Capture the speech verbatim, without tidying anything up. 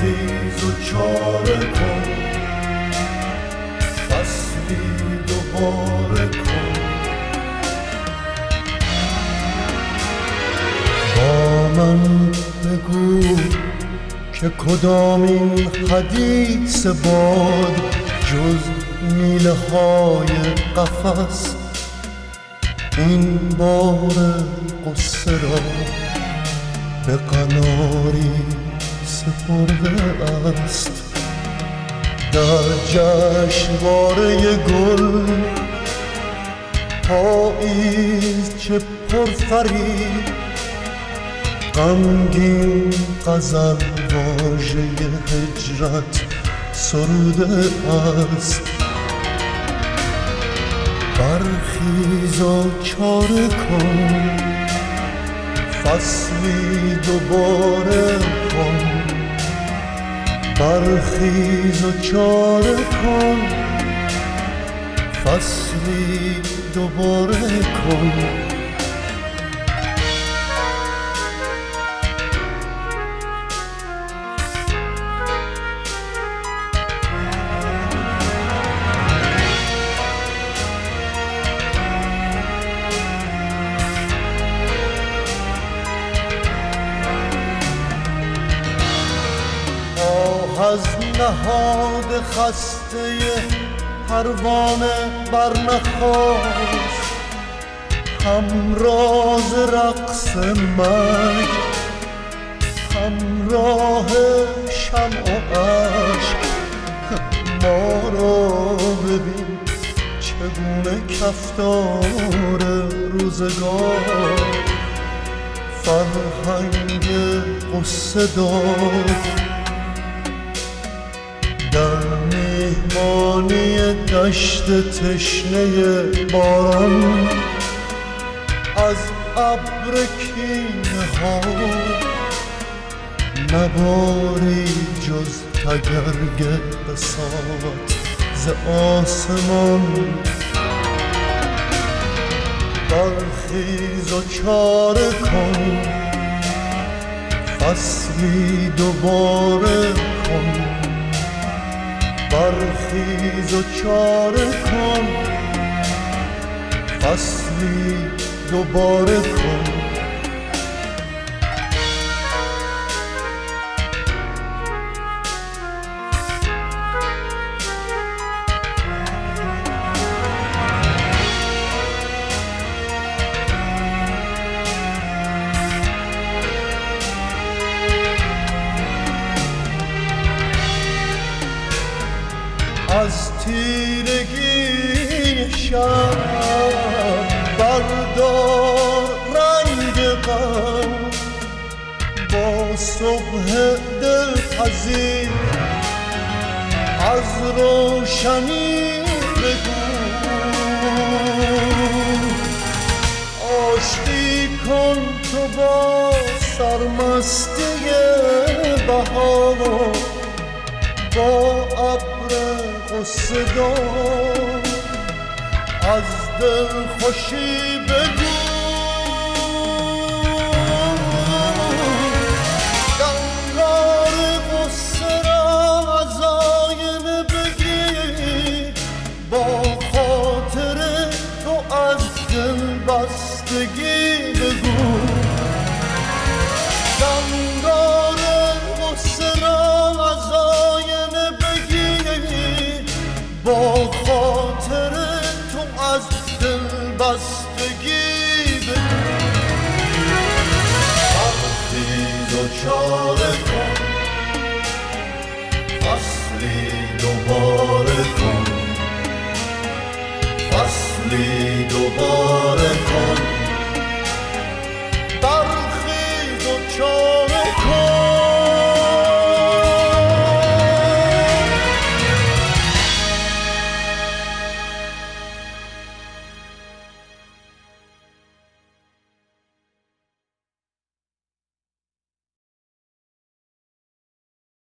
برخیز و چاره کن، فصلی دوباره کن. با من بگو که کدامین حدیث باد جز میله های قفس این بار قصه را به قناری سپرده است. در جشنواره گل پاییز چه پرفریب، غمگین غزل واژه هجرت سروده است. برخیز و چاره کن، فصلی دوباره کن. برخیز و چاره کن، فصلی دوباره کن. از نهاد خسته پروانه برنخاست، همراز رقص مرگ، همراه شمع و اشک. ما را ببین چگونه کفتار روزگار فرهنگ قصه داد. در مهمانی دشت تشنه باران از ابر کینه ها نباری جز تگرگ بساط ز آسمان. برخیز و چاره کن، فصلی دوباره کن. برخیز و چاره کن، فصلی دوباره کن. از تیرگی شب بردار رنگ غم، با صبح دلپذیر از روشنی بگو. آشتی کن تو با سرمستی بهار، با ابر قصه دار از دل خوشی بگو. گنگار قصه را از آینه بگیر، با خاطر تو از دل بستگی بگو. گنگار قصه را از آینه بگیر، با خاطر تو از دل بستگی بگو. برخیز و چاره کن، فصلی دوباره کن. فصلی دوباره کن.